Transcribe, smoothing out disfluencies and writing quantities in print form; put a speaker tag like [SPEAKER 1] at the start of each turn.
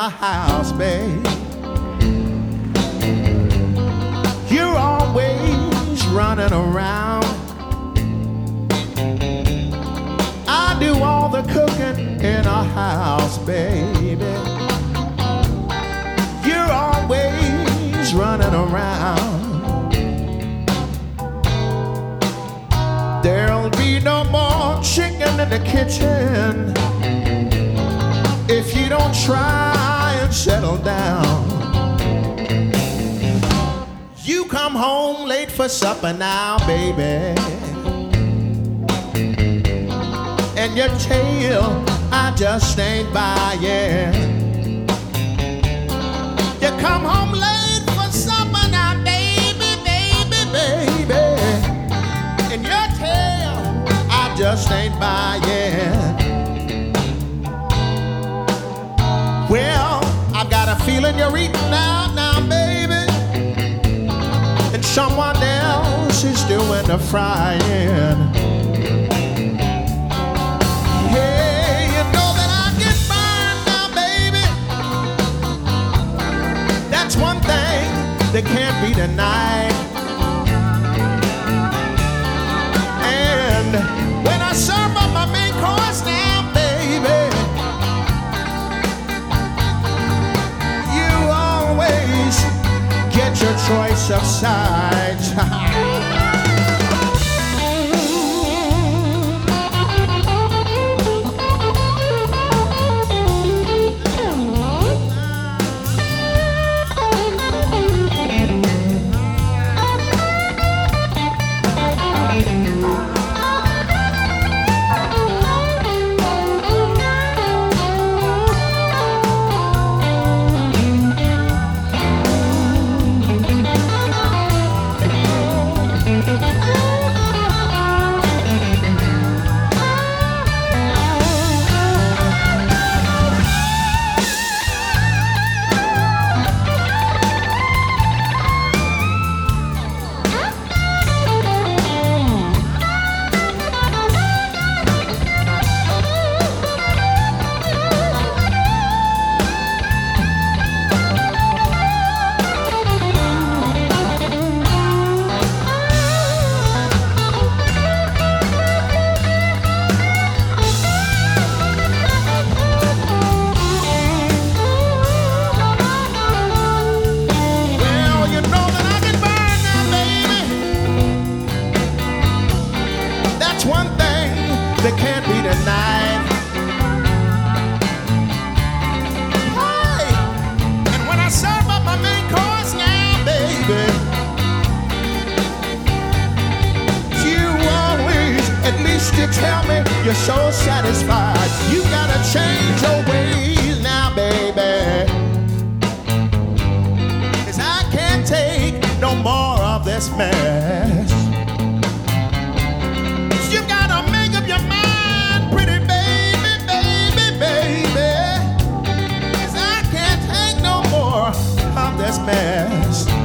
[SPEAKER 1] a house, babe. You're always running around. I do all the cooking in a house, baby. You're always running around. There'll be no more chicken in the kitchen if you don't try and settle down. You come home late for supper now, baby, and your tail I just ain't buying. You come home late for supper now, baby, baby, baby, and your tail I just ain't buying. Well, I've got a feeling you're eating out now, baby, and someone else is doing the frying. Hey, you know that I get burned now, baby. That's one thing that can't be denied. And when I serve up my main course now, baby, you always get your choice of sides. One thing that can't be denied. Hey, and when I serve up my main course now, baby, you always, at least you tell me you're so satisfied. You gotta change your ways now, baby, 'cause I can't take no more of this mess. You gotta make up your mind, pretty baby, baby, baby, 'cause I can't take no more of this mess.